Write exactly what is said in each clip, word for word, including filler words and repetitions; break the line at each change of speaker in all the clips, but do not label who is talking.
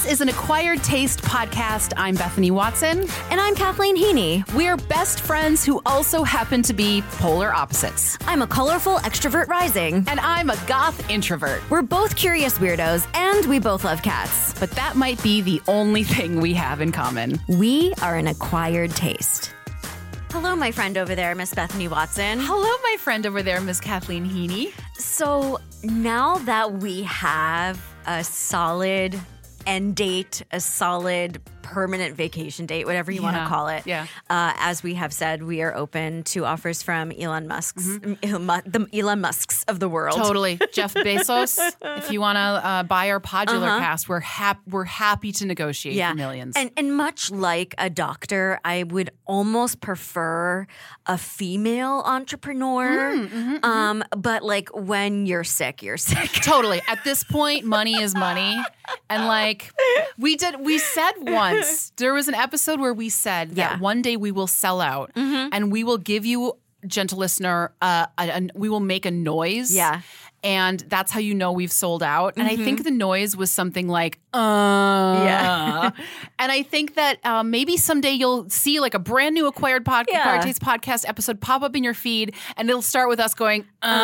is an Acquired Taste podcast. I'm Bethany Watson.
And I'm Kathleen Heaney.
We're best friends who also happen to be polar opposites.
I'm a colorful extrovert rising.
And I'm a goth introvert.
We're both curious weirdos, and we both love cats.
But that might be the only thing we have in common.
We are an acquired taste. Hello, my friend over there, Miss Bethany Watson.
Hello, my friend over there, Miss Kathleen Heaney.
So now that we have a solid end date, a solid permanent vacation date, whatever you
Yeah.
want to call it.
Yeah.
Uh, as we have said, we are open to offers from Elon Musk's, mm-hmm. Elon, Mu- the Elon Musks of the world.
Totally. Jeff Bezos, if you want to uh, buy our Podular
Uh-huh.
Cast, we're, hap- we're happy to negotiate
Yeah.
for millions.
And, and much like a doctor, I would almost prefer a female entrepreneur.
Mm, mm-hmm,
um, but like when you're sick, you're sick.
Totally. At this point, money is money. And like we did, we said once, there was an episode where we said that
Yeah.
one day we will sell out
Mm-hmm.
and we will give you, gentle listener, uh, a, a, we will make a noise.
Yeah.
And that's how you know we've sold out. And
Mm-hmm.
I think the noise was something like, uh.
Yeah.
And I think that um, maybe someday you'll see like a brand new Acquired, pod-
Yeah.
Acquired Taste podcast episode pop up in your feed. And it'll start with us going,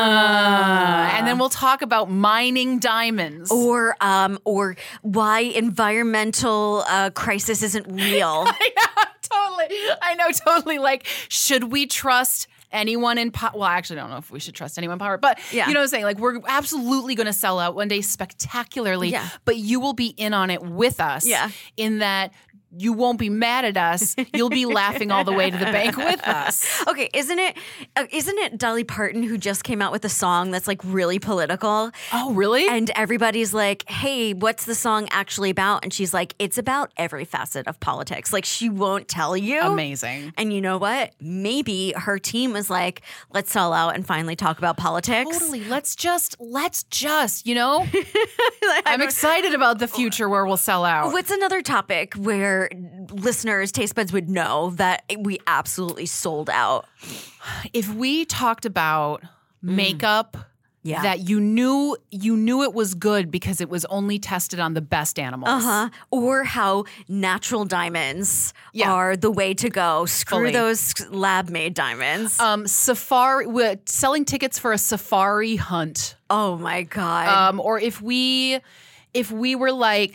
uh. And then we'll talk about mining diamonds.
Or um, or why environmental uh, crisis isn't real.
I know, totally. I know, totally. Like, should we trust anyone in power? Well, I actually don't know if we should trust anyone in power, but
Yeah.
you know what I'm saying? Like, we're absolutely going to sell out one day spectacularly,
Yeah.
but you will be in on it with us
Yeah.
in that you won't be mad at us. You'll be laughing all the way to the bank with us.
Okay, isn't it uh, isn't it Dolly Parton who just came out with a song that's like really political?
Oh, really?
And everybody's like, hey, what's the song actually about? And she's like, it's about every facet of politics. Like, she won't tell you.
Amazing.
And you know what? Maybe her team was like, let's sell out and finally talk about politics.
Totally. Let's just, let's just, you know?
Like,
I'm excited about the future where we'll sell out.
What's another topic where listeners, taste buds would know that we absolutely sold out?
If we talked about makeup
Yeah.
that you knew you knew it was good because it was only tested on the best animals.
Uh-huh. Or how natural diamonds
Yeah.
are the way to go. Screw
Fully.
those lab-made diamonds.
Um, safari, we're selling tickets for a safari hunt.
oh, my God.
Um, or if we, if we were like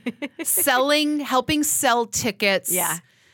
selling, helping sell tickets
Yeah.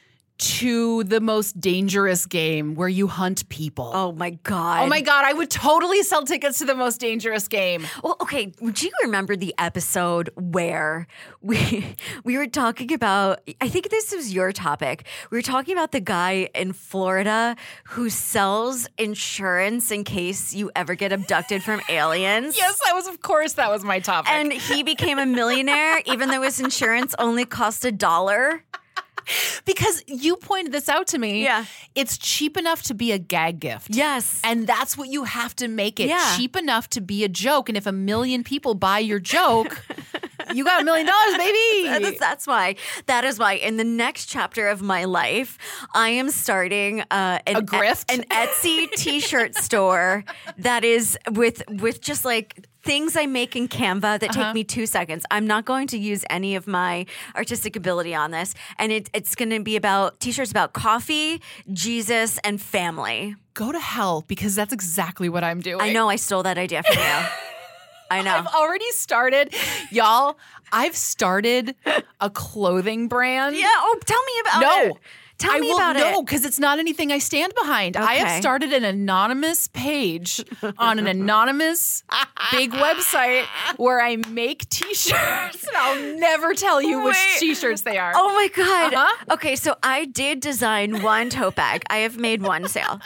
to the most dangerous game where you hunt people.
oh, my God.
Oh my God, I would totally sell tickets to the most dangerous game.
Well, okay, do you remember the episode where we we were talking about, I think this was your topic. We were talking about the guy in Florida who sells insurance in case you ever get abducted from aliens.
Yes, that was, of course, that was my topic.
And he became a millionaire even though his insurance only cost a dollar.
Because you pointed this out to me.
Yeah.
It's cheap enough to be a gag gift.
Yes.
And that's what you have to make it.
Yeah.
Cheap enough to be a joke. And if a million people buy your joke, you got a million dollars, baby.
That's, that's why. That is why. In the next chapter of my life, I am starting uh, an,
A grift?
an Etsy T-shirt store that is with with just like things I make in Canva that
Uh-huh.
take me two seconds. I'm not going to use any of my artistic ability on this, and it, it's going to be about T-shirts about coffee, Jesus, and family.
Go to hell because that's exactly what I'm doing.
I know I stole that idea from you. I know.
I've already started. Y'all, I've started a clothing brand.
Yeah. Oh, tell me about
No.
it. Tell
I
me
will,
about
no,
it.
because it's not anything I stand behind. I have
Okay.
started an anonymous page on an anonymous big website where I make T-shirts, and I'll never tell you which
Wait.
T-shirts they are.
Oh my God.
Uh-huh.
Okay, so I did design one tote bag. I have made one sale.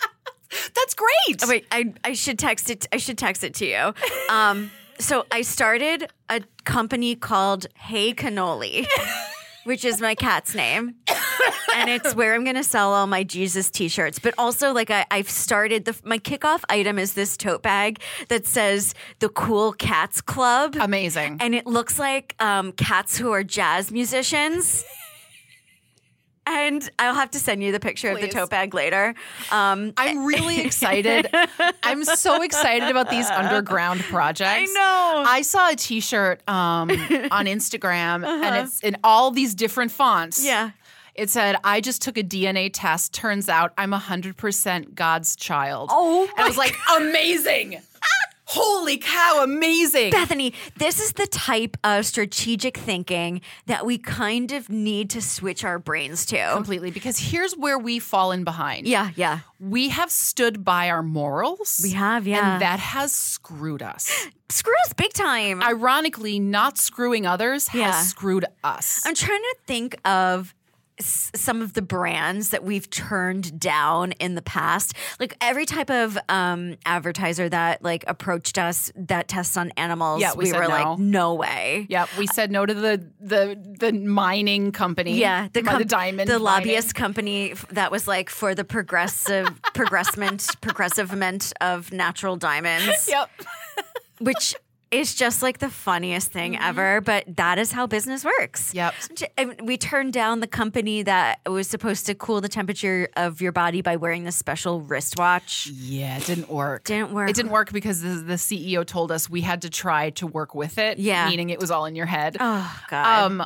That's great.
Oh, wait, I, I should text it. I should text it to you. Um, so I started a company called Hey Cannoli, which is my cat's name. And it's where I'm going to sell all my Jesus T-shirts. But also, like, I, I've started, the my kickoff item is this tote bag that says the Cool Cats Club.
Amazing.
And it looks like um, cats who are jazz musicians. And I'll have to send you the picture
Please.
of the tote bag later. Um,
I'm really excited. I'm so excited about these underground projects.
I know.
I saw a T-shirt um, on Instagram,
Uh-huh.
and it's in all these different fonts.
yeah.
It said, "I just took a D N A test. Turns out I'm one hundred percent God's child."
Oh,
and I was like, amazing. Holy cow, amazing.
Bethany, this is the type of strategic thinking that we kind of need to switch our brains to.
Completely, because here's where we've fallen behind.
Yeah, yeah.
We have stood by our morals.
We have, yeah.
And that has screwed us.
Screw us big time.
Ironically, not screwing others has
Yeah.
screwed us.
I'm trying to think of s- some of the brands that we've turned down in the past. Like every type of um, advertiser that like approached us that tests on animals,
Yeah, we
we,
said
were
no.
like, no way.
Yep, we said no to the the the mining company.
Yeah, the,
the
com-
diamond,
the
mining.
lobbyist company f- that was like for the progressive progressment progressivement of natural diamonds,
Yep.
which is just like the funniest thing ever. But that is how business works.
Yep.
And we turned down the company that was supposed to cool the temperature of your body by wearing this special wristwatch.
Yeah, it didn't work.
Didn't work.
It didn't work because the, the C E O told us we had to try to work with it.
Yeah.
Meaning it was all in your head.
Oh God.
Um,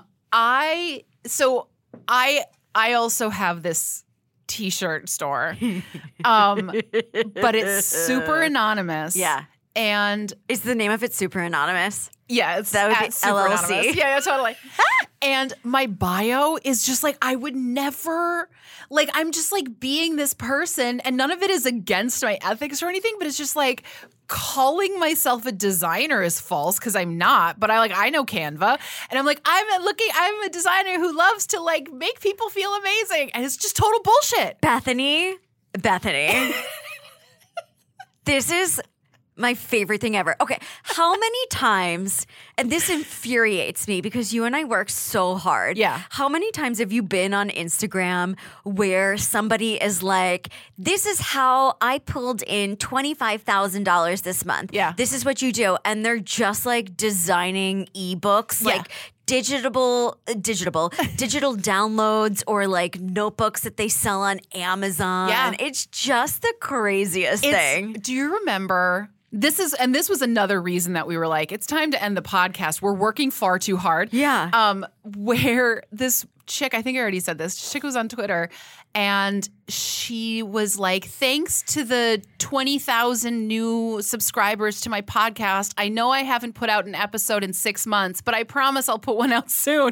I so I I also have this T-shirt store, um, but it's super anonymous.
yeah.
And
Is the name of it super anonymous?
yeah, it's
That would
at
be
super
L L C.
anonymous. Yeah, yeah, totally. And my bio is just like, I would never, like, I'm just like being this person, and none of it is against my ethics or anything, but it's just like calling myself a designer is false because I'm not. But I like, I know Canva, and I'm like, I'm looking, I'm a designer who loves to like make people feel amazing, and it's just total bullshit.
Bethany, Bethany. This is my favorite thing ever. Okay, how many times, and this infuriates me because you and I work so hard.
Yeah.
How many times have you been on Instagram where somebody is like, this is how I pulled in twenty-five thousand dollars this month.
Yeah.
This is what you do. And they're just like designing ebooks,
Yeah.
like digital, digital, digital downloads or like notebooks that they sell on Amazon.
Yeah.
It's just the craziest
It's-
thing.
Do you remember? This is, and this was another reason that we were like, it's time to end the podcast. We're working far too hard.
Yeah.
Um, where this chick, I think I already said this, chick was on Twitter, and she was like, thanks to the twenty thousand new subscribers to my podcast, I know I haven't put out an episode in six months, but I promise I'll put one out soon.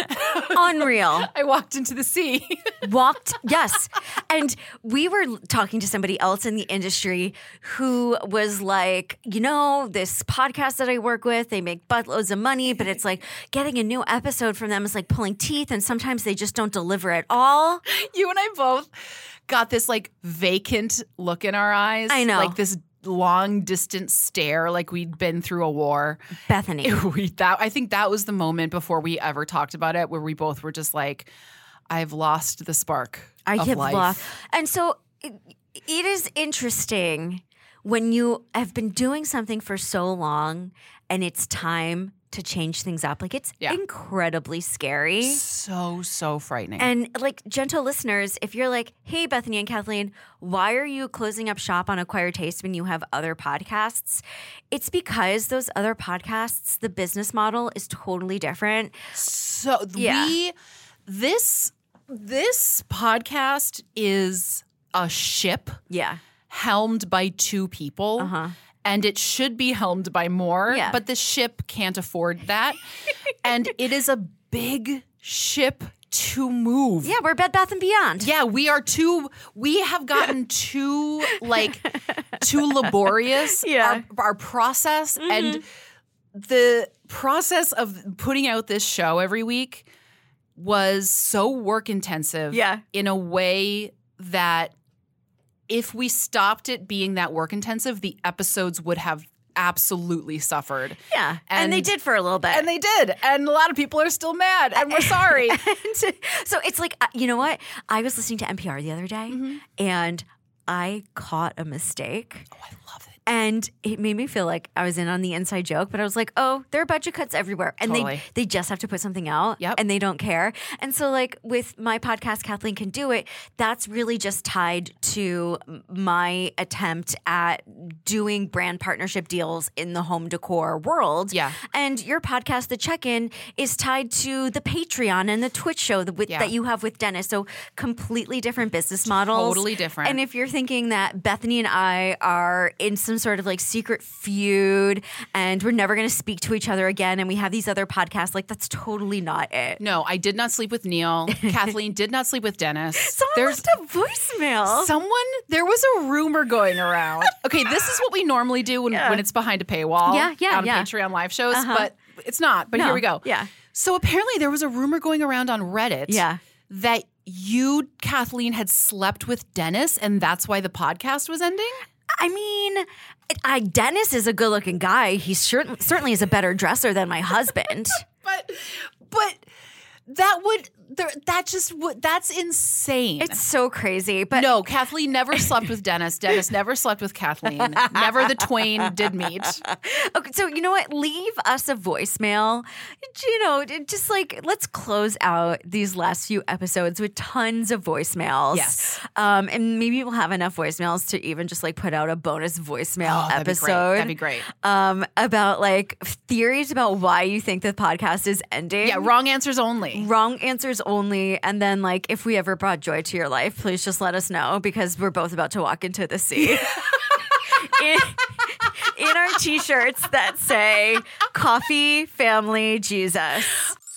Unreal.
I walked into the sea.
Walked, yes. And we were talking to somebody else in the industry who was like, you know, this podcast that I work with, they make buttloads of money, but it's like getting a new episode from them is like pulling teeth, and sometimes they just don't deliver at all.
You and I both got this like vacant look in our eyes.
I know.
Like this long distance stare, like we'd been through a war.
Bethany.
We, that, I think that was the moment before we ever talked about it where we both were just like, I've lost the spark
I
of
have
life.
lost. And so it, it is interesting when you have been doing something for so long and it's time to change things up. Like it's
Yeah.
incredibly scary.
So, so frightening.
And like gentle listeners, if you're like, hey, Bethany and Kathleen, why are you closing up shop on Acquired Taste when you have other podcasts? It's because those other podcasts, the business model is totally different.
so
Yeah.
we, this, this podcast is a ship
Yeah.
helmed by two people.
Uh-huh.
And it should be helmed by more,
Yeah.
but the ship can't afford that. And it is a big ship to move.
Yeah, we're Bed Bath and Beyond.
Yeah, we are too, we have gotten too, like, too laborious.
Yeah.
Our, our process and the process of putting out this show every week was so work intensive.
Yeah.
In a way that if we stopped it being that work intensive, the episodes would have absolutely suffered.
Yeah. And, they
And-
did for a little bit.
And they did. And a lot of people are still mad. And we're sorry.
And so it's like, uh, you know what? I was listening to N P R the other day and I caught a mistake.
Oh, I love it.
And it made me feel like I was in on the inside joke, but I was like, oh, there are budget cuts everywhere. And
Totally.
they they just have to put something out
Yep.
and they don't care. And so like with my podcast, Kathleen Can Do It, that's really just tied to my attempt at doing brand partnership deals in the home decor world.
Yeah.
And your podcast, The Check-In, is tied to the Patreon and the Twitch show that, with,
Yeah.
that you have with Dennis. So completely different business models.
Totally different.
And if you're thinking that Bethany and I are in some sort of like secret feud and we're never going to speak to each other again and we have these other podcasts, like that's totally not it.
No, I did not sleep with Neil. Kathleen did not sleep with Dennis.
Someone
There's
left a voicemail.
someone, there was a rumor going around. Okay, this is what we normally do when,
Yeah.
when it's behind a paywall
Yeah, yeah,
on
yeah.
Patreon live shows,
Uh-huh.
but it's not. But
No,
here we go.
yeah.
So apparently there was a rumor going around on Reddit
Yeah.
that you, Kathleen, had slept with Dennis and that's why the podcast was ending?
I mean, I, Dennis is a good looking guy. He cer- certainly is a better dresser than my husband.
But, but that would, there, that just would, that's insane.
It's so crazy. But
No, Kathleen never slept with Dennis. Dennis never slept with Kathleen. Never the twain did meet.
Okay, so you know what? Leave us a voicemail. You know, just like let's close out these last few episodes with tons of voicemails.
Yes.
Um, and maybe we'll have enough voicemails to even just like put out a bonus voicemail
Oh, that'd be great.
episode.
That'd be great.
Um, about like theories about why you think the podcast is ending.
Yeah, wrong answers only.
Wrong answers only. And then, like, if we ever brought joy to your life, please just let us know because we're both about to walk into the sea. in, in our t-shirts that say Coffee, Family, Jesus.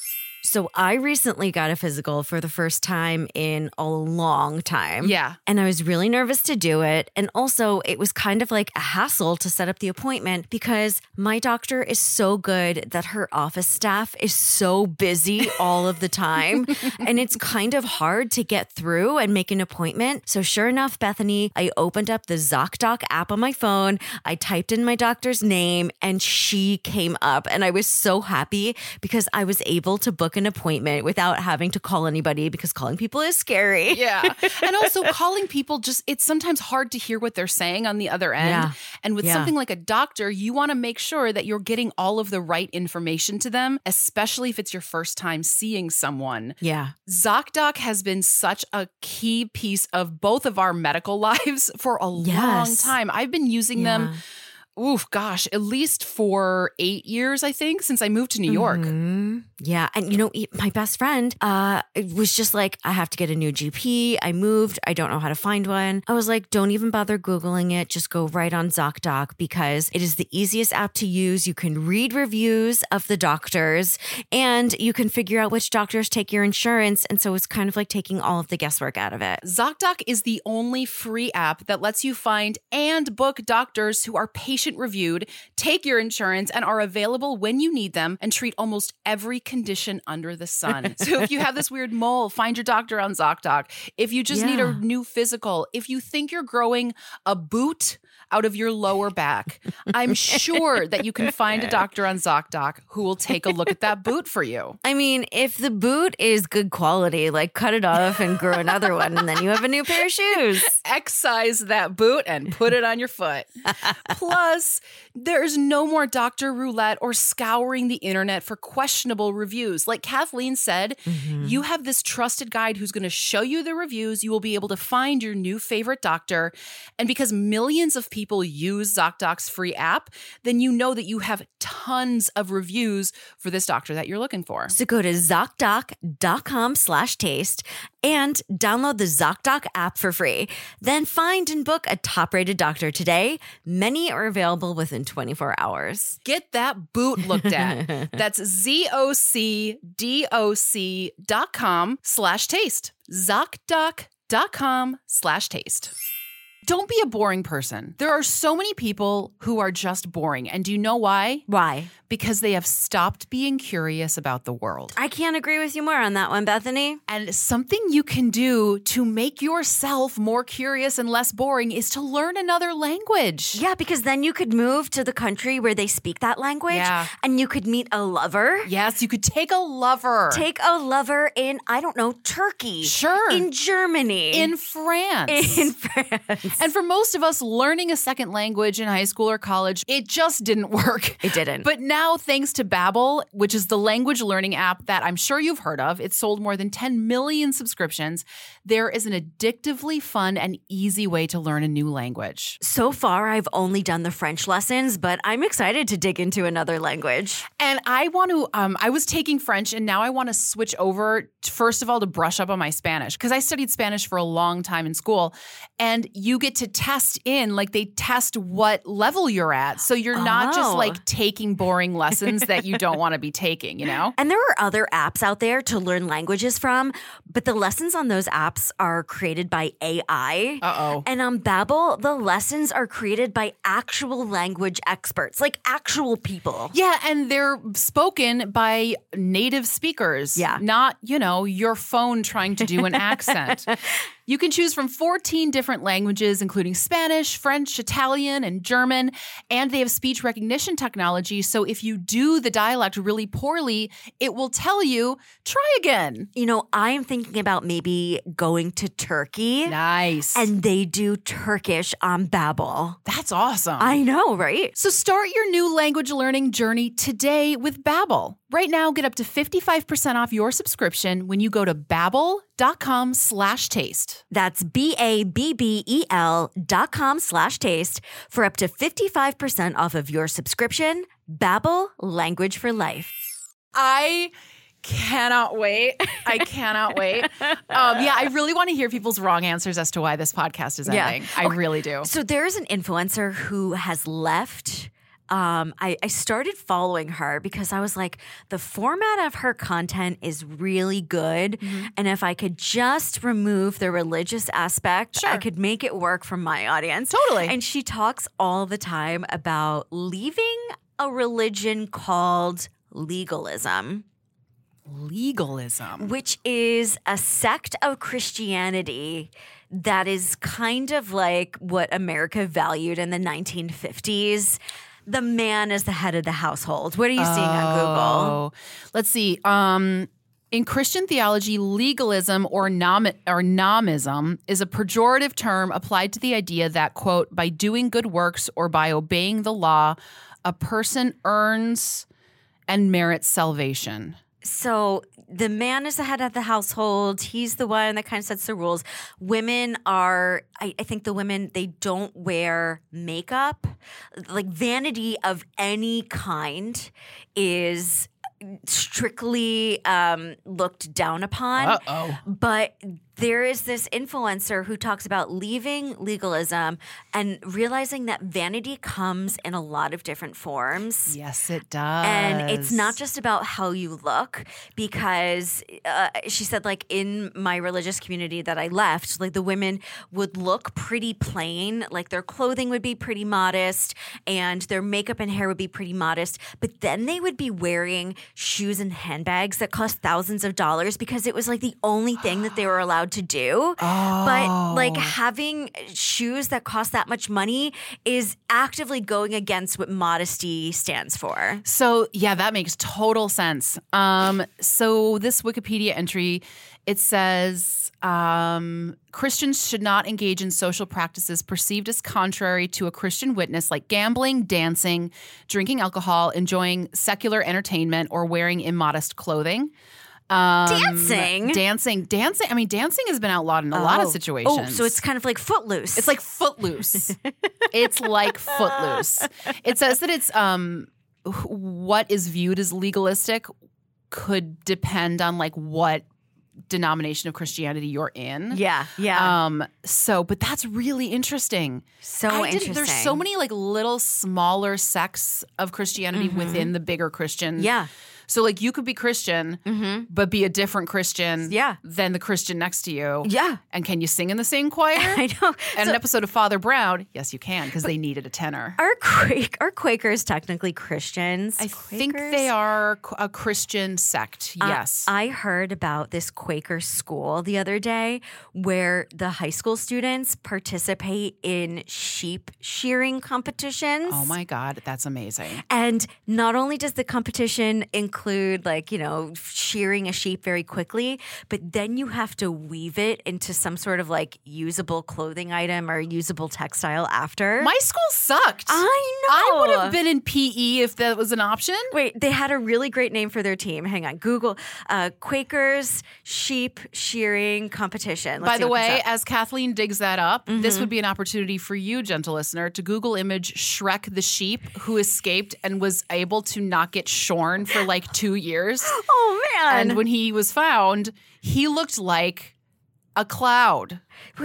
So I recently got a physical for the first time in a long time.
Yeah.
And I was really nervous to do it. And also, it was kind of like a hassle to set up the appointment because my doctor is so good that her office staff is so busy all of the time. And it's kind of hard to get through and make an appointment. So sure enough, Bethany, I opened up the ZocDoc app on my phone. I typed in my doctor's name and she came up. And I was so happy because I was able to book an appointment without having to call anybody because calling people is scary.
Yeah. And also calling people just, it's sometimes hard to hear what they're saying on the other end.
Yeah.
And with
Yeah.
something like a doctor, you want to make sure that you're getting all of the right information to them, especially if it's your first time seeing someone.
Yeah.
ZocDoc has been such a key piece of both of our medical lives for a long
Yes.
time. I've been using them, oof, gosh, at least for eight years, I think, since I moved to New York.
Mhm. Yeah. And, you know, e- my best friend uh, it was just like, I have to get a new G P. I moved. I don't know how to find one. I was like, don't even bother Googling it. Just go right on ZocDoc because it is the easiest app to use. You can read reviews of the doctors and you can figure out which doctors take your insurance. And so it's kind of like taking all of the guesswork out of it.
ZocDoc is the only free app that lets you find and book doctors who are patient reviewed, take your insurance, and are available when you need them and treat almost every condition under the sun. So if you have this weird mole, find your doctor on ZocDoc. If you just need a
Yeah.
new physical, if you think you're growing a boot out of your lower back, I'm sure that you can find a doctor on ZocDoc who will take a look at that boot for you.
I mean, if the boot is good quality, like cut it off and grow another one, and then you have a new pair of shoes.
Excise that boot and put it on your foot. Plus, there's no more doctor roulette or scouring the internet for questionable reviews. Like Kathleen said, you have this trusted guide who's going to show you the reviews. You will be able to find your new favorite doctor. And because millions of people use ZocDoc's free app, then you know that you have tons of reviews for this doctor that you're looking for.
So go to ZocDoc.com slash taste and download the ZocDoc app for free. Then find and book a top-rated doctor today. Many are available within twenty-four hours.
Get that boot looked at. That's Z-O-C-D-O-C dot com slash taste. ZocDoc.com slash taste. Don't be a boring person. There are so many people who are just boring. And do you know why?
Why?
because they have stopped being curious about the world.
I can't agree with you more on that one, Bethany.
And something you can do to make yourself more curious and less boring is to learn another language.
Yeah, because then you could move to the country where they speak that language
Yeah.
and you could meet a lover.
Yes, you could take a lover.
Take a lover in, I don't know, Turkey.
Sure.
In Germany.
in France.
In France.
And for most of us, learning a second language in high school or college, it just didn't work.
It didn't.
But now, thanks to Babbel, which is the language learning app that I'm sure you've heard of, it's sold more than ten million subscriptions. There is an addictively fun and easy way to learn a new language.
So far, I've only done the French lessons, but I'm excited to dig into another language.
And I want to, um, I was taking French and now I want to switch over, first of all, to brush up on my Spanish because I studied Spanish for a long time in school. And you get to test in, like they test what level you're at. So you're not just
Oh.
like taking boring lessons that you don't want to be taking, you know?
And there are other apps out there to learn languages from, but the lessons on those apps are created by A I.
Uh-oh.
And on Babbel, the lessons are created by actual language experts, like actual people.
Yeah, and they're spoken by native speakers.
Yeah.
Not, you know, your phone trying to do an accent. You can choose from fourteen different languages, including Spanish, French, Italian, and German. And they have speech recognition technology. So if you do the dialect really poorly, it will tell you, try again.
You know, I'm thinking about maybe going to Turkey.
Nice.
And they do Turkish on Babbel.
That's awesome.
I know, right?
So start your new language learning journey today with Babbel. Right now, get up to fifty-five percent off your subscription when you go to babbel.com slash taste.
That's B-A-B-B-E-L dot com slash taste for up to fifty-five percent off of your subscription. Babbel, language for life.
I cannot wait. I cannot wait. Um, yeah, I really want to hear people's wrong answers as to why this podcast is
Yeah.
ending. I really do.
So there's an influencer who has left. Um, I, I started following her because I was like, the format of her content is really good.
Mm-hmm.
And if I could just remove the religious aspect,
Sure.
I could make it work for my audience.
Totally.
And she talks all the time about leaving a religion called legalism,
Legalism.
which is a sect of Christianity that is kind of like what America valued in the nineteen fifties. The man is the head of the household. What are you seeing on Google?
Oh, let's see. Um, in Christian theology, legalism or, nom- or nomism is a pejorative term applied to the idea that, quote, by doing good works or by obeying the law, a person earns and merits salvation.
So the man is the head of the household. He's the one that kind of sets the rules. Women are, I, I think the women, they don't wear makeup. Like vanity of any kind is strictly um, looked down upon.
Uh-oh.
But there is this influencer who talks about leaving legalism and realizing that vanity comes in a lot of different forms.
Yes, it does.
And it's not just about how you look, because uh, she said, like, in my religious community that I left, like, the women would look pretty plain, like their clothing would be pretty modest and their makeup and hair would be pretty modest. But then they would be wearing shoes and handbags that cost thousands of dollars because it was like the only thing that they were allowed to do.
Oh.
But like having shoes that cost that much money is actively going against what modesty stands for.
So, yeah, that makes total sense. Um, so this Wikipedia entry, it says um, Christians should not engage in social practices perceived as contrary to a Christian witness like gambling, dancing, drinking alcohol, enjoying secular entertainment, or wearing immodest clothing. Um,
Dancing?
Dancing. Dancing. I mean, dancing has been outlawed in a lot of
Oh.
situations.
Oh, so it's kind of like Footloose.
It's like Footloose. It's like Footloose. It says that it's um, what is viewed as legalistic could depend on like what denomination of Christianity you're in.
yeah, yeah.
Um. So, but that's really interesting.
so
I
interesting.
There's so many like little smaller sects of Christianity within the bigger Christian
Yeah.
So like you could be Christian,
Mm-hmm.
but be a different Christian
Yeah.
than the Christian next to you.
Yeah.
And can you sing in the same choir?
I know.
And
So
an episode of Father Brown, yes, you can, because they needed a tenor.
are, Quak- are Quakers technically Christians?
I think they are a Christian sect, yes.
Uh, I heard about this Quaker school the other day where the high school students participate in sheep shearing competitions.
Oh my God, that's amazing.
And not only does the competition include, like, you know, shearing a sheep very quickly, but then you have to weave it into some sort of like usable clothing item or usable textile after.
My school sucked.
I know.
I would have been in P E if that was an option.
Wait, they had a really great name for their team. Hang on. Google uh, Quakers Sheep Shearing Competition. Let's
By
see
the
what comes
way,
up.
as Kathleen digs that up,
Mm-hmm.
this would be an opportunity for you, gentle listener, to Google image Shrek the sheep who escaped and was able to not get shorn for like two years.
Oh, man.
And when he was found, he looked like a cloud.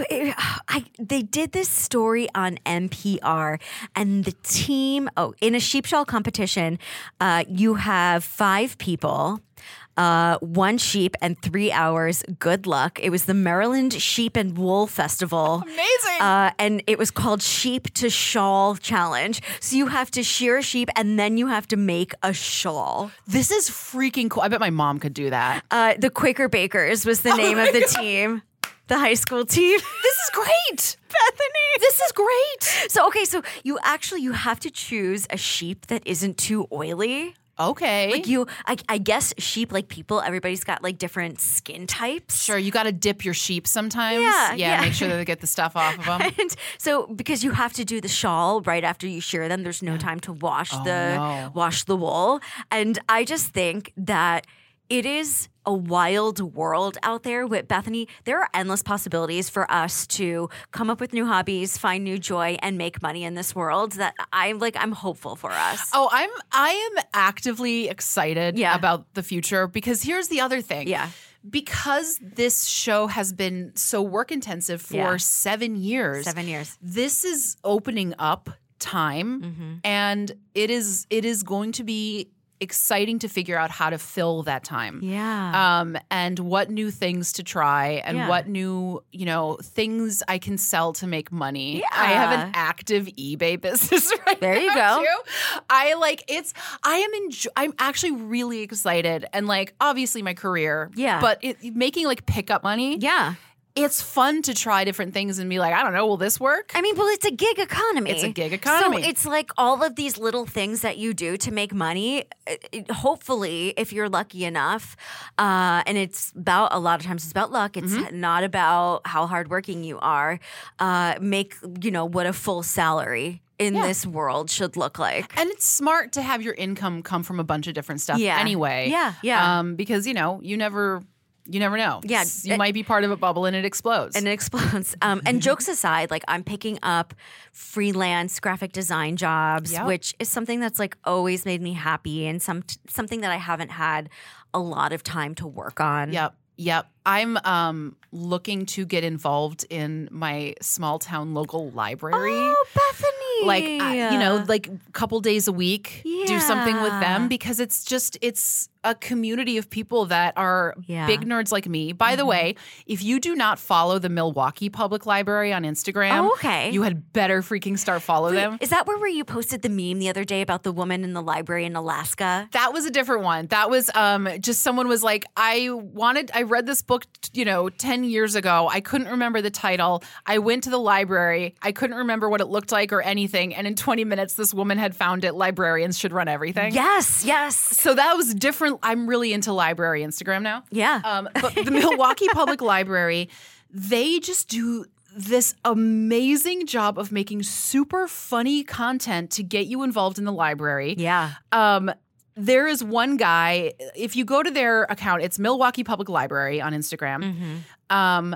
I, they did this story on N P R, and the team, oh, in a sheep shawl competition, uh, you have five people. Uh, one sheep and three hours. Good luck. It was the Maryland Sheep and Wool Festival.
Amazing.
Uh, and it was called Sheep to Shawl Challenge. So you have to shear a sheep and then you have to make a shawl.
This is freaking cool. I bet my mom could do that.
Uh, the Quaker Bakers was the name
my
of the
God.
team. The high school team.
This is great.
Bethany.
This is great.
So, okay, so you actually, you have to choose a sheep that isn't too oily.
Okay.
Like you, I, I guess sheep, like people, everybody's got like different skin types.
Sure, you got to dip your sheep sometimes.
Yeah,
yeah,
yeah.
make sure that they get the stuff off of them.
And so, because you have to do the shawl right after you shear them, there's no time to wash
Oh,
the
no.
wash the wool. And I just think that it is a wild world out there with Bethany. There are endless possibilities for us to come up with new hobbies, find new joy, and make money in this world. That I'm like, I'm hopeful for us.
Oh, I'm I am actively excited
Yeah.
about the future because here's the other thing.
Yeah.
Because this show has been so work intensive for
Yeah.
seven years.
Seven years.
This is opening up time
Mm-hmm.
and it is it is going to be exciting to figure out how to fill that time.
Yeah.
Um, and what new things to try and
Yeah.
what new, you know, things I can sell to make money.
Yeah.
I have an active eBay business right
There you
now,
go.
too. I like it's I am enjo- I'm actually really excited and like obviously my career.
Yeah.
But it, making like pickup money.
yeah.
It's fun to try different things and be like, I don't know, will this work?
I mean, well, it's a gig economy.
It's a gig economy.
So it's like all of these little things that you do to make money. It- it- hopefully, if you're lucky enough, uh, and it's about a lot of times it's about luck. It's
Mm-hmm.
not about how hardworking you are. Uh, make you know what a full salary in
Yeah.
this world should look like.
And it's smart to have your income come from a bunch of different stuff
Yeah.
anyway.
Yeah, yeah.
Um, because, you know, you never you never know.
Yeah,
S- You
it-
might be part of a bubble and it explodes.
And it explodes. Um, and jokes aside, like I'm picking up freelance graphic design jobs,
Yep.
which is something that's like always made me happy and some something that I haven't had a lot of time to work on.
Yep. Yep. I'm um, looking to get involved in my small town local library.
Oh, Bethany.
Like, I- you know, like a couple days a week, do something with
Yeah.
them because it's just, it's a community of people that are
Yeah.
big nerds like me. By the way, if you do not follow the Milwaukee Public Library on Instagram,
Oh, okay.
you had better freaking start follow them.
Is that where, where you posted the meme the other day about the woman in the library in Alaska?
That was a different one. That was um, just someone was like, I wanted, I read this book, you know, ten years ago. I couldn't remember the title. I went to the library. I couldn't remember what it looked like or anything. And in twenty minutes, this woman had found it. Librarians should run everything.
Yes, yes.
So that was different. I'm really into library Instagram now.
Yeah.
Um, but the Milwaukee Public Library, they just do this amazing job of making super funny content to get you involved in the library.
yeah.
Um, there is one guy, if you go to their account, it's Milwaukee Public Library on Instagram.
Mm-hmm.
Um,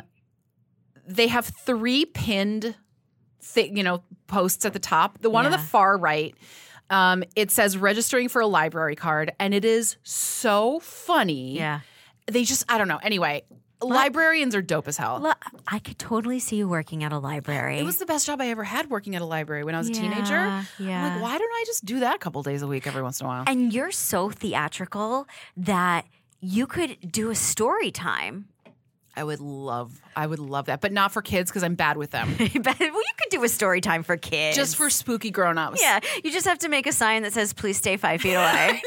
they have three pinned, th- you know, posts at the top. The one on
Yeah.
the far right, um, it says registering for a library card, and it is so funny.
Yeah.
They just, I don't know. Anyway, librarians are dope as hell.
Well, I could totally see you working at a library.
It was the best job I ever had, working at a library when I was a
Yeah,
teenager.
yeah.
I'm like, why don't I just do that a couple days a week every once in a while?
And you're so theatrical that you could do a story time.
I would love, I would love that, but not for kids because I'm bad with them.
But well, you could do a story time for kids.
Just for spooky grown-ups.
Yeah, you just have to make a sign that says, please stay five feet away.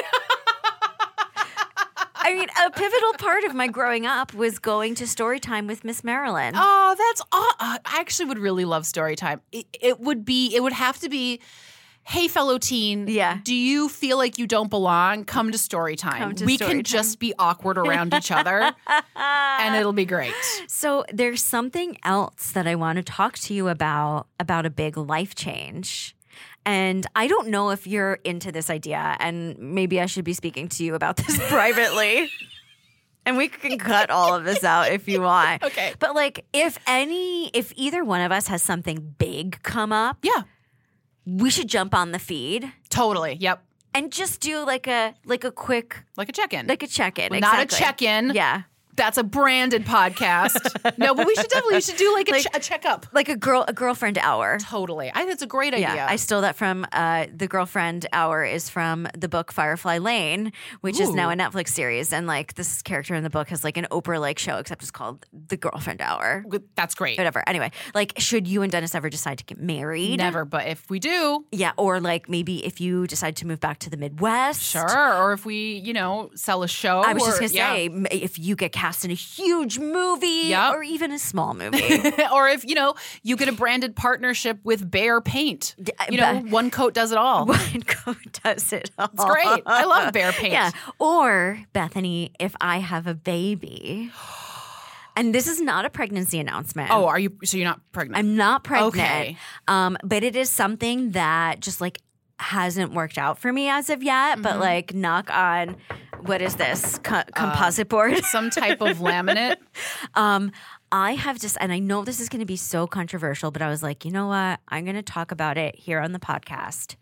I mean, a pivotal part of my growing up was going to story time with Miss Marilyn.
Oh, that's aw- uh, I actually would really love story time. It, it would be, it would have to be, hey, fellow teen,
Yeah.
do you feel like you don't belong? Come to story time.
Come to
we
story
can
time.
just be awkward around each other, and it'll be great.
So there's something else that I want to talk to you about, about a big life change. And I don't know if you're into this idea, and maybe I should be speaking to you about this privately. And we can cut all of this out if you want.
Okay.
But like, if any, if either one of us has something big come up,
Yeah,
we should jump on the feed
totally. Yep.
and just do like a like a quick
Like a check-in.
like a check-in.
Well, not a
exactly.
check-in.
Yeah.
That's a branded podcast. No, but we should definitely we should do like a,
Like-
ch- a checkup.
Like a girl a girlfriend hour.
Totally. I think that's a great idea.
Yeah, I stole that from uh, the Girlfriend Hour is from the book Firefly Lane, which is
Ooh.
now a Netflix series. And like this character in the book has like an Oprah-like show, except it's called the Girlfriend Hour.
That's great.
Whatever. Anyway, like should you and Dennis ever decide to get married?
Never, but if we do,
Yeah, or like maybe if you decide to move back to the Midwest.
sure. Or if we, you know, sell a show.
I was
or,
just gonna
yeah.
say, m- if you get cast in a huge movie
Yep.
or even a small movie.
or if, you know, you get a branded partnership with Bear Paint.
I
You know,
bet.
one coat does it all.
One coat does it all.
It's great. I love Bear Paint.
Yeah. Or, Bethany, if I have a baby, and this is not a pregnancy announcement.
Oh, are you, so you're not pregnant?
I'm not pregnant.
Okay.
Um, but it is something that just like hasn't worked out for me as of yet.
Mm-hmm.
But like, knock on, what is this? Co- composite board?
Some type of laminate.
Um, I have just, and I know this is going to be so controversial, but I was like, you know what? I'm going to talk about it here on the podcast.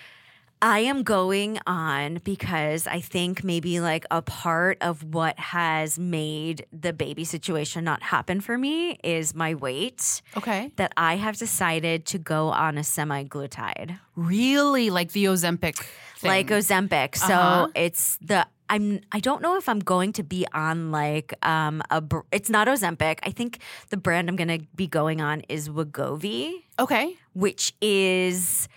I am going on because I think maybe like a part of what has made the baby situation not happen for me is my weight.
Okay.
That I have decided to go on a semaglutide,
Really? Like the Ozempic thing.
like Ozempic. So
Uh-huh.
it's the I'm I don't know if I'm going to be on like um a br- it's not Ozempic. I think the brand I'm going to be going on is Wegovy,
Okay.
which is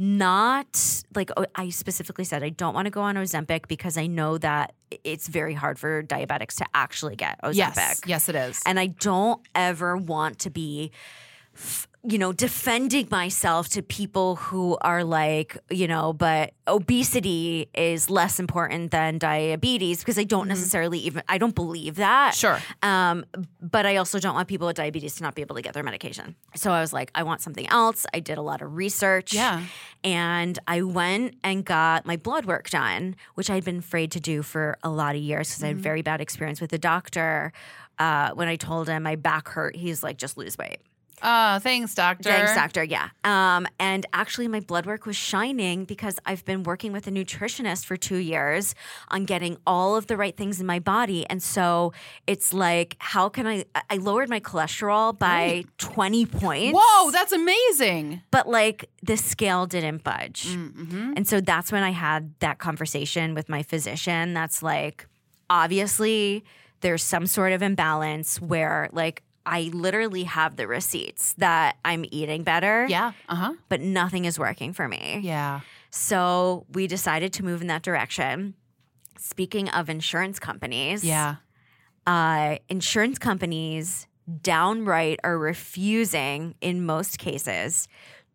not like oh, I specifically said I don't want to go on Ozempic because I know that it's very hard for diabetics to actually get Ozempic.
Yes. Yes, it is.
And I don't ever want to be, f- you know, defending myself to people who are like, you know, but obesity is less important than diabetes because I don't necessarily even, I don't believe that.
Sure.
Um, but I also don't want people with diabetes to not be able to get their medication. So I was like, I want something else. I did a lot of research.
Yeah.
And I went and got my blood work done, which I'd been afraid to do for a lot of years because I had very bad experience with the doctor. Uh, when I told him my back hurt, he's like, just lose weight.
Uh, thanks, doctor.
Thanks, doctor. Yeah. Um, and actually, my blood work was shining because I've been working with a nutritionist for two years on getting all of the right things in my body. And so it's like, how can I? I lowered my cholesterol by twenty points.
Whoa, that's amazing.
But like the scale didn't budge.
Mm-hmm.
And so that's when I had that conversation with my physician. That's like, obviously, there's some sort of imbalance where like, I literally have the receipts that I'm eating better,
Yeah. Uh huh.
but nothing is working for me.
Yeah.
So we decided to move in that direction. Speaking of insurance companies,
Yeah.
uh, insurance companies downright are refusing, in most cases,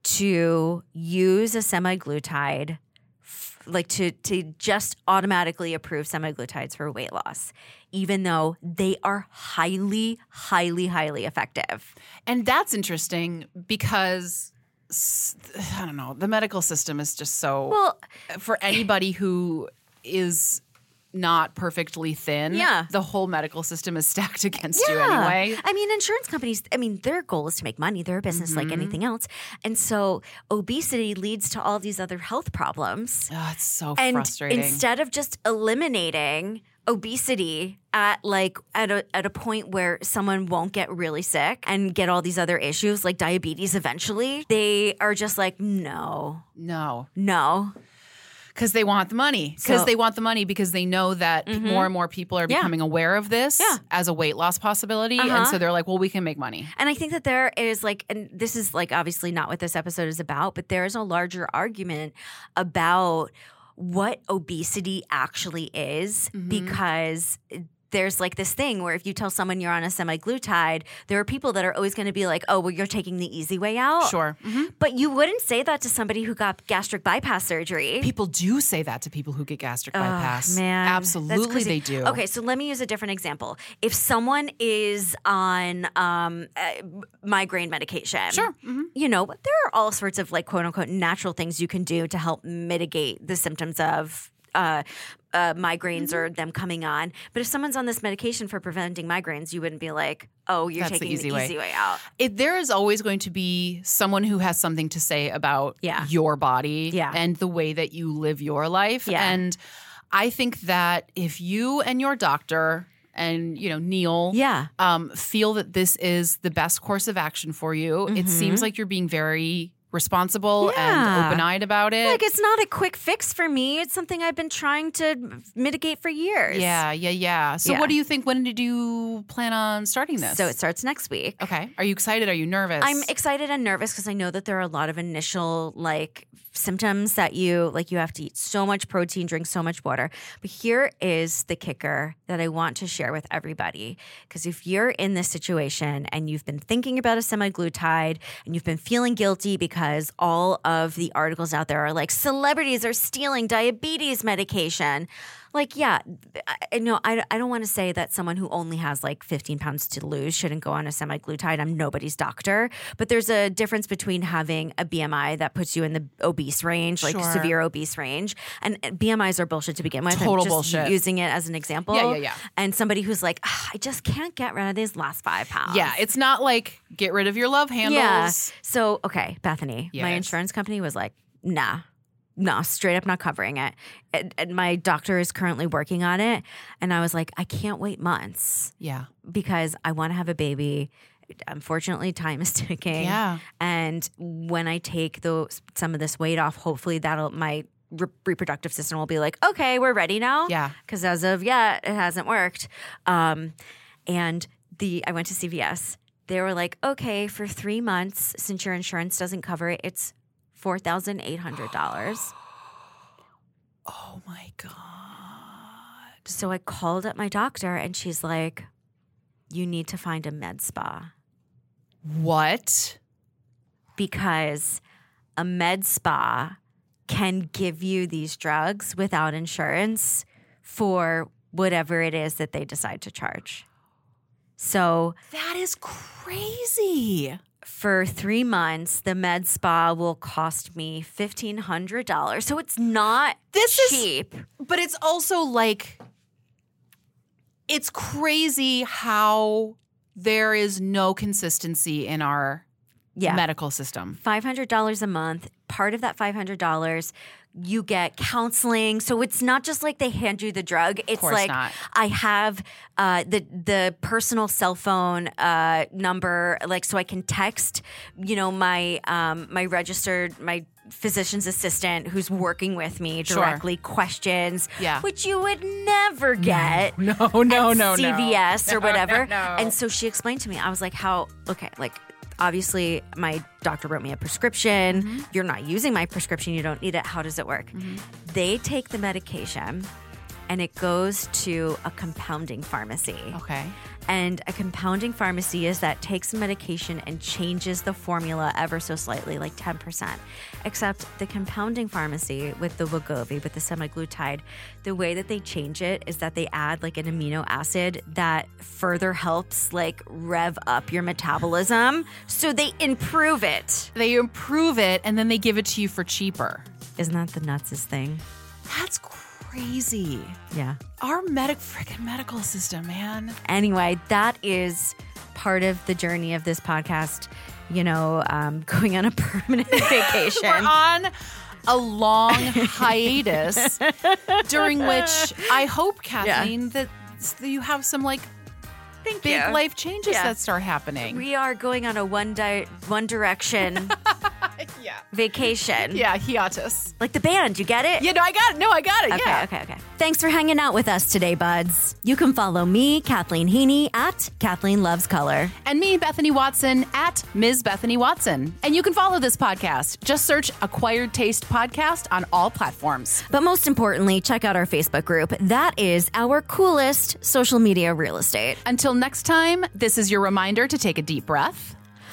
to use a semaglutide, f- like to to just automatically approve semaglutides for weight loss, even though they are highly, highly, highly effective.
And that's interesting because s- I don't know, the medical system is just so
Well,
for anybody who is not perfectly thin,
Yeah.
the whole medical system is stacked against you anyway.
I mean, insurance companies, I mean, their goal is to make money. They're a business like anything else. And so obesity leads to all these other health problems.
Oh, it's so
And
frustrating.
instead of just eliminating obesity at like at a at a point where someone won't get really sick and get all these other issues like diabetes eventually, they are just like, no,
No.
no.
Because they want the money. Because
So-
they want the money because they know that p- more and more people are
Yeah.
becoming aware of this
Yeah.
as a weight loss possibility.
Uh-huh.
And so they're like, well, we can make money.
And I think that there is like, and this is like obviously not what this episode is about, but there is a larger argument about what obesity actually is because there's like this thing where if you tell someone you're on a semaglutide, there are people that are always going to be like, oh, well, you're taking the easy way out.
Sure. Mhm.
But you wouldn't say that to somebody who got gastric bypass surgery.
People do say that to people who get gastric bypass.
Man, that's
Absolutely
crazy.
they do.
Okay, so let me use a different example. If someone is on um, uh, migraine medication,
Sure. Mhm.
you know, there are all sorts of like quote unquote natural things you can do to help mitigate the symptoms of uh, uh, migraines or them coming on. But if someone's on this medication for preventing migraines, you wouldn't be like, oh, you're
That's the
taking
easy
the
way.
easy way out.
It, there is always going to be someone who has something to say about
Yeah.
your body
Yeah.
and the way that you live your life.
Yeah.
And I think that if you and your doctor and, you know, Neil
Yeah.
um, feel that this is the best course of action for you, it seems like you're being very responsible
Yeah.
and open-eyed about it.
Like it's not a quick fix for me. It's something I've been trying to mitigate for years.
yeah, yeah, yeah. So
Yeah.
what do you think? When did you plan on starting this?
So it starts next week.
Okay. Are you excited? Are you nervous?
I'm excited and nervous because I know that there are a lot of initial like symptoms that you like you have to eat so much protein, drink so much water. But here is the kicker that I want to share with everybody. Because if you're in this situation and you've been thinking about a semaglutide and you've been feeling guilty because all of the articles out there are like celebrities are stealing diabetes medication. Like, yeah, I know I, I don't want to say that someone who only has like fifteen pounds to lose shouldn't go on a semaglutide. I'm nobody's doctor. But there's a difference between having a B M I that puts you in the obese range, like
Sure.
severe obese range. And B M Is are bullshit to begin with.
Total
I'm just
bullshit.
using it as an example.
Yeah, yeah, yeah.
And somebody who's like, "Ah, I just can't get rid of these last five pounds.
Yeah, it's not like get rid of your love handles.
Yeah. So, okay, Bethany, my
Yes.
insurance company was like, nah. No, straight up not covering it. And, and my doctor is currently working on it. And I was like, I can't wait months
Yeah.
because I want to have a baby. Unfortunately, time is ticking.
Yeah.
And when I take those, some of this weight off, hopefully that'll, my re- reproductive system will be like, okay, we're ready now.
Yeah.
Because as of yet, it hasn't worked. Um, and the I went to C V S. They were like, okay, for three months, since your insurance doesn't cover it, it's four thousand eight hundred dollars.
Oh my God.
So I called up my doctor and she's like, you need to find a med spa
What?
because a med spa can give you these drugs without insurance for whatever it is that they decide to charge. So
That is crazy.
for three months, the med spa will cost me fifteen hundred dollars. So it's not
This is-
cheap.
But it's also like, it's crazy how there is no consistency in our
Yeah.
medical system.
five hundred dollars a month. Part of that five hundred dollars, you get counseling. So it's not just like they hand you the drug. It's
course
like
not.
I have uh, the the personal cell phone uh, number, like so I can text, you know, my um, my registered my physician's assistant who's working with me
Sure.
directly questions,
Yeah.
which you would never get.
No, no, no,
C V S
no.
or whatever.
No.
And so she explained to me, I was like, how, okay, like, obviously my doctor wrote me a prescription.
Mm-hmm.
You're not using my prescription. You don't need it. How does it work?
Mm-hmm.
They take the medication and it goes to a compounding pharmacy.
Okay.
And a compounding pharmacy is that takes the medication and changes the formula ever so slightly, like ten percent. Except the compounding pharmacy with the Wegovy, with the semaglutide, the way that they change it is that they add like an amino acid that further helps like rev up your metabolism. So they improve it.
They improve it and then they give it to you for cheaper.
Isn't that the nutsest thing?
That's crazy.
Yeah.
Our medic freaking medical system, man.
Anyway, that is part of the journey of this podcast, you know, um, going on a permanent vacation.
We're on a long hiatus during which I hope, Kathleen, yeah. that you have some like
Thank
big
you.
life changes
yeah.
that start happening.
We are going on a one di- one direction
yeah.
vacation.
Yeah, hiatus.
Like the band, you get it?
Yeah, no, I got it. No, I got it.
Okay,
yeah.
okay, okay.
Thanks for hanging out with us today, buds. You can follow me, Kathleen Heaney, at Kathleen Loves Color.
And me, Bethany Watson, at Miz Bethany Watson. And you can follow this podcast. Just search Acquired Taste Podcast on all platforms.
But most importantly, check out our Facebook group. That is our coolest social media real estate.
Until next time, this is your reminder to take a deep breath.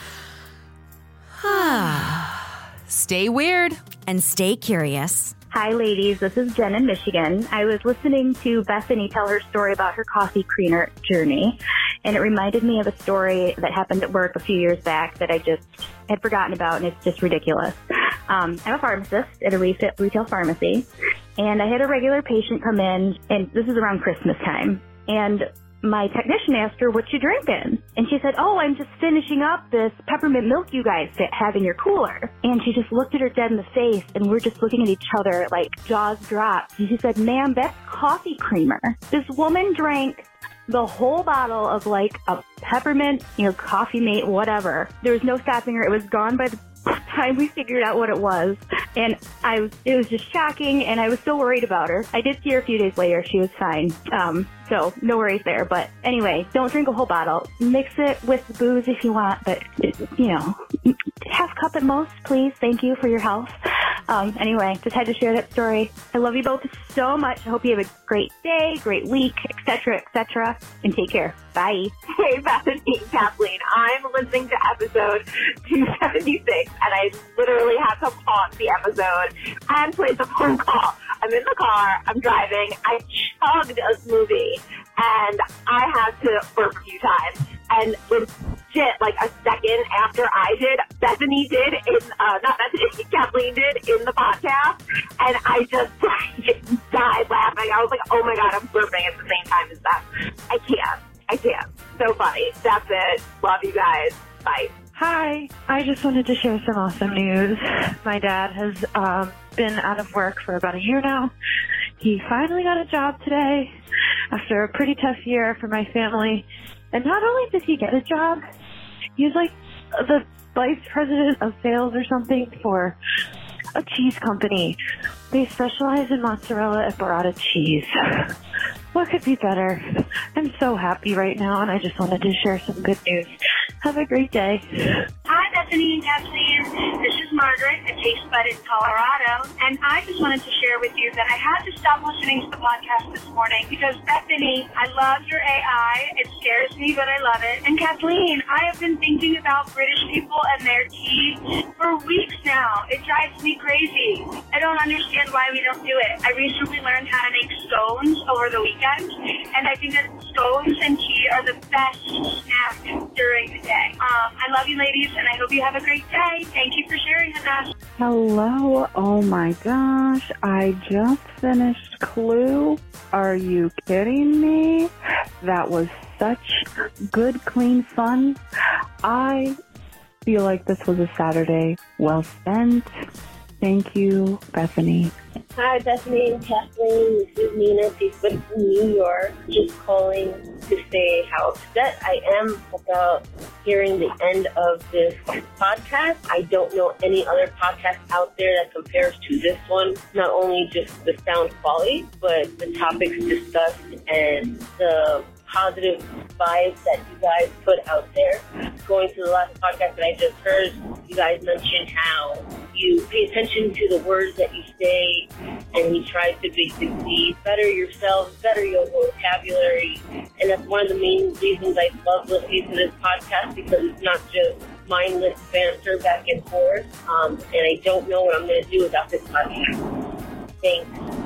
Stay weird.
And stay curious.
Hi, ladies. This is Jen in Michigan. I was listening to Bethany tell her story about her coffee creamer journey, and it reminded me of a story that happened at work a few years back that I just had forgotten about, and it's just ridiculous. Um, I'm a pharmacist at a retail pharmacy, and I had a regular patient come in, and this is around Christmas time, and my technician asked her, "What you drinking?" And she said, "Oh, I'm just finishing up this peppermint milk you guys have in your cooler." And she just looked at her dead in the face, and we're just looking at each other like jaws dropped. And she said, "Ma'am, that's coffee creamer." This woman drank the whole bottle of like a peppermint, you know, Coffee Mate, whatever. There was no stopping her. It was gone by the time we figured out what it was. And I was, it was just shocking, and I was so worried about her. I did see her a few days later. She was fine. Um, so no worries there. But anyway, don't drink a whole bottle. Mix it with booze if you want, but, you know, half cup at most, please. Thank you for your health. Um, anyway, just had to share that story. I love you both so much. I hope you have a great day, great week, et cetera, et cetera, and take care. Bye.
Hey, Bethany and Kathleen. I'm listening to episode two seventy-six, and I literally had to pause the episode and place a phone call. I'm in the car. I'm driving. I chugged a smoothie, and I had to burp a few times. And legit, like a second after I did, Bethany did in, uh, not Bethany, Kathleen did in the podcast. And I just died laughing. I was like, oh my God, I'm burping at the same time as them. I can't. I can't. So funny. That's it. Love you guys. Bye.
Hi. I just wanted to share some awesome news. My dad has um, been out of work for about a year now. He finally got a job today after a pretty tough year for my family. And not only did he get a job, he was like the vice president of sales or something for a cheese company. They specialize in mozzarella and burrata cheese. What could be better? I'm so happy right now, and I just wanted to share some good news. Have a great day.
Hi, Bethany and Kathleen. This is Margaret at Taste Bud in Colorado, and I just wanted to share with you that I had to stop listening to the podcast this morning because, Bethany, I love your A I. It scares me, but I love it. And Kathleen, I have been thinking about British people and their tea for weeks now. It drives me crazy. I don't understand why we don't do it. I recently learned how to make scones over the weekend, and I think that scones and tea are the best snack during the day. Um, I love you, ladies, and I hope you have a great day. Thank you for sharing with us.
Hello. Oh my gosh. I just finished Clue. Are you kidding me? That was such good, clean fun. I feel like this was a Saturday well spent. Thank you, Bethany.
Hi, Bethany and Kathleen. This is Nina Seaford from New York. Just calling to say how upset I am about hearing the end of this podcast. I don't know any other podcast out there that compares to this one. Not only just the sound quality, but the topics discussed and the positive vibes that you guys put out there. Going to the last podcast that I just heard, you guys mentioned how you pay attention to the words that you say, and you try to basically better yourself, better your vocabulary. And that's one of the main reasons I love listening to this podcast, because it's not just mindless banter back and forth. Um, and I don't know what I'm going to do without this podcast. Thanks.